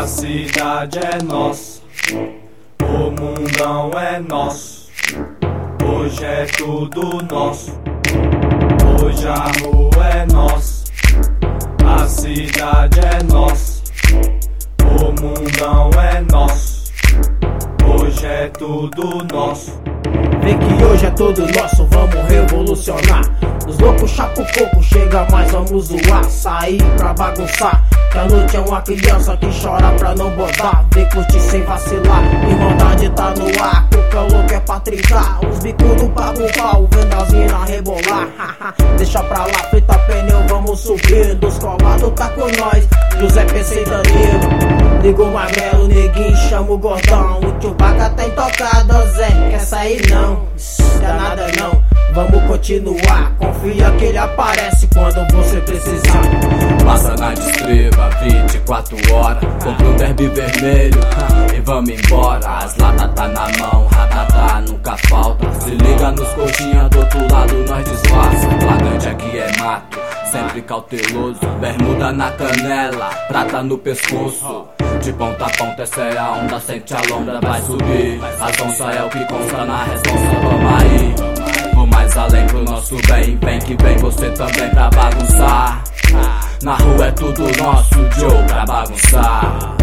A cidade é nossa, o mundão é nosso. Hoje é tudo nosso, hoje a rua é nossa. A cidade é nossa, o mundão é nosso. Hoje é tudo nosso. Vem que hoje é tudo nosso, vamos revolucionar. Os loucos chapa o coco, chega mais, vamos zoar. Sair pra bagunçar, que a noite é uma criança que chora pra não botar. Vem curtir sem vacilar, irmandade tá no ar. Cuca louco é pra trincar, os bicudos pagam pau, vendo as mina rebolar. Deixa pra lá, frita pneu, vamos subir. Dos colados tá com nós, José PC e Danilo. Liga o magrelo, neguinho, chama o gordão. O Chewbacca tá intocado, Zé, quer sair não, quer nada não. Vamos continuar, confia que ele aparece quando você precisar. Passa na Distreba, 24 horas. Compra um derby vermelho e vamos embora. As latas tá na mão, ratata nunca falta. Se liga nos coxinha, do outro lado nós disfarça. Flagrante aqui é mato, sempre cauteloso. Bermuda na canela, prata no pescoço. De ponta a ponta essa é a onda, sente a lombra, vai subir. As onças é o que consta na responsa, vamos aí. Vou mais além pro nosso bem, vem que vem você também pra bagunçar. Na rua é tudo nosso, Joe, pra bagunçar.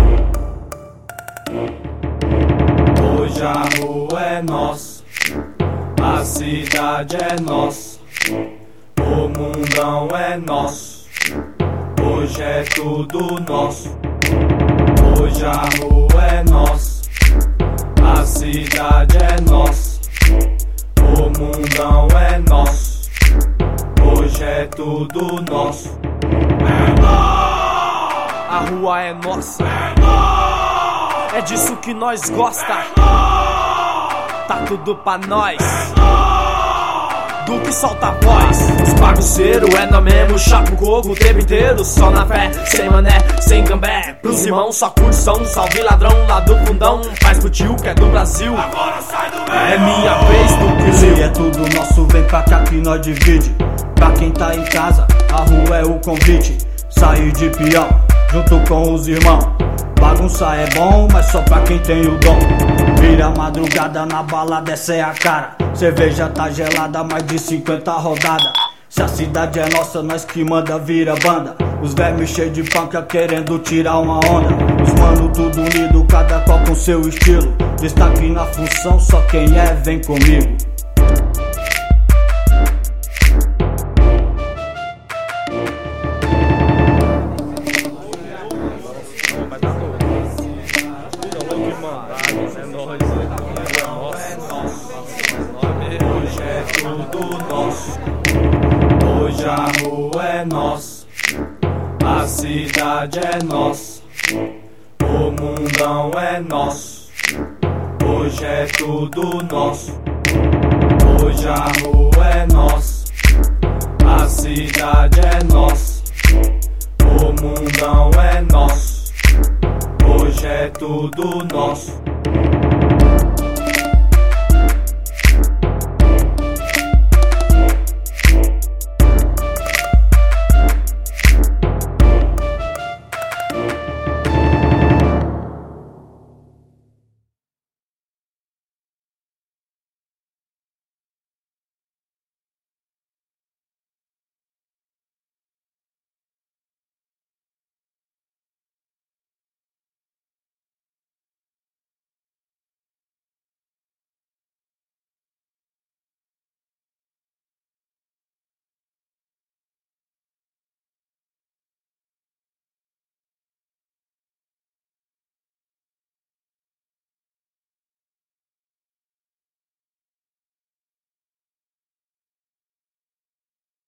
Hoje a rua é nossa, a cidade é nossa, o mundão é nosso. Hoje é tudo nosso. Hoje a rua é nossa, a cidade é nossa, o mundão é nosso. Hoje é tudo nosso. A rua é nossa, é disso que nós gosta. Tá tudo pra nós, do que solta a voz. Os bagunceiros é nós mesmo, chapa o coco o tempo inteiro. Só na fé, sem mané, sem gambé. Pros irmãos só curtição, salve ladrão lá do fundão. Faz pro tio que é do Brasil, agora sai do meio. É minha vez do que se é tudo nosso, vem pra cá que nós divide. Pra quem tá em casa, a rua é o convite. Sair de peão, junto com os irmãos. Bagunçar é bom, mas só pra quem tem o dom. Vira madrugada na balada, essa é a cara. Cerveja tá gelada, mais de 50 rodadas. Se a cidade é nossa, nós que manda, vira banda. Os vermes cheios de panca querendo tirar uma onda. Os mano tudo unido, cada qual com seu estilo. Destaque na função, só quem é vem comigo. Hoje é tudo nosso, hoje a rua é nossa, a cidade é nossa, o mundão é nosso. Hoje é tudo nosso, hoje a rua é nossa, a cidade é nossa, o mundão é nosso. Hoje é tudo nosso.